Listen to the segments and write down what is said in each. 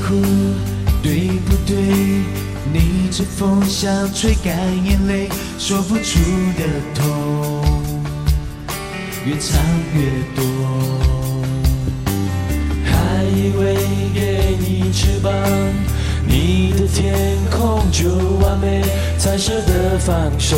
哭，对不对？逆着风想吹干眼泪，说不出的痛，越唱越多。 还以为给你翅膀，你的天空就完美，才舍得放手，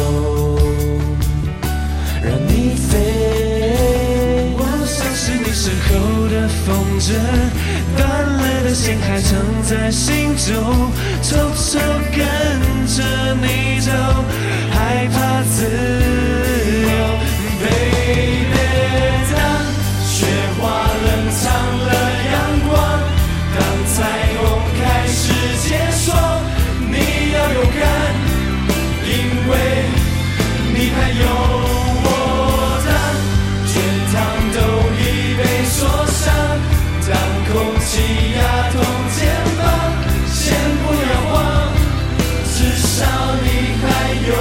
让你飞。 我像是你身后的风筝，断了的线还藏在心中，偷偷跟着你走，害怕自由。Baby， 当雪花冷藏了阳光，当彩虹开始结霜，你要勇敢，因为你还有我。当天堂都已被锁上，当空气压痛肩膀，先不要慌，至少你还有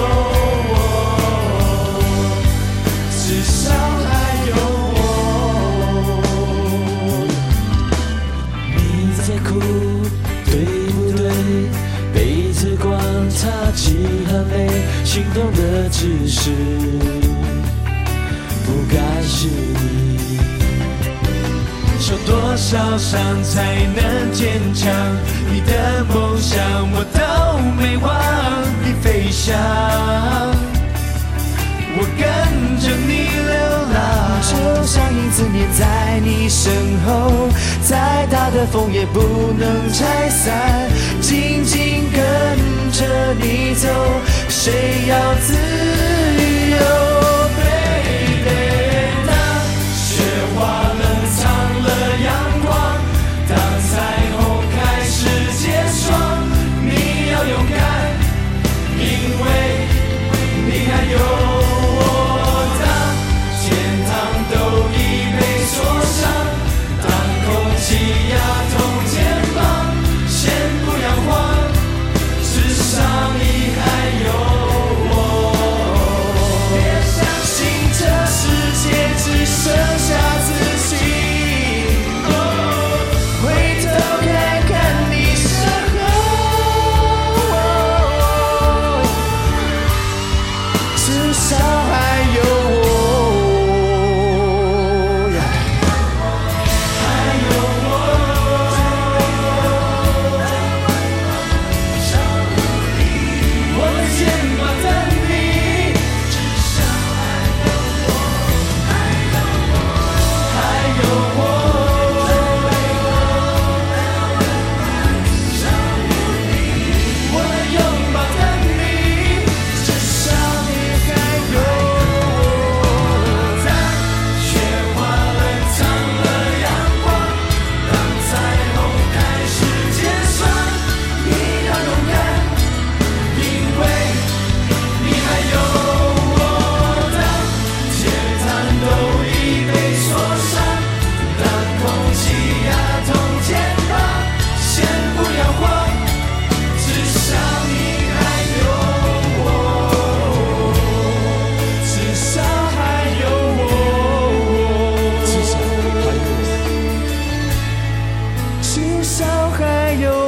我，至少还有我。 你在哭，对不对？被次光擦起很累，心动的只是不该是你。 受多少伤才能坚强？你的梦想我都没忘，你飞翔，我跟着你流浪，就像影子黏在你身后，再大的风也不能拆散，紧紧跟着你走，谁要自由？Baby， 当雪花冷藏了阳光，当彩虹开始结霜，你要勇敢，因为你还有我。当天堂都已被锁上，当空气压痛肩膀，先不要慌，至少你还有我。别相信这世界只剩下自己，回头看看你身后，至少还有我，还有我。我的肩膀等你，至少还有我，还有我。我的拥抱等你，至少你还有我。当雪花冷藏了阳光，当彩虹开始结霜，你要勇敢，因为你还有我。当天堂都已被锁上，当空气压痛肩膀，先不要慌，至少你还有我，至少还有我，至少还有我。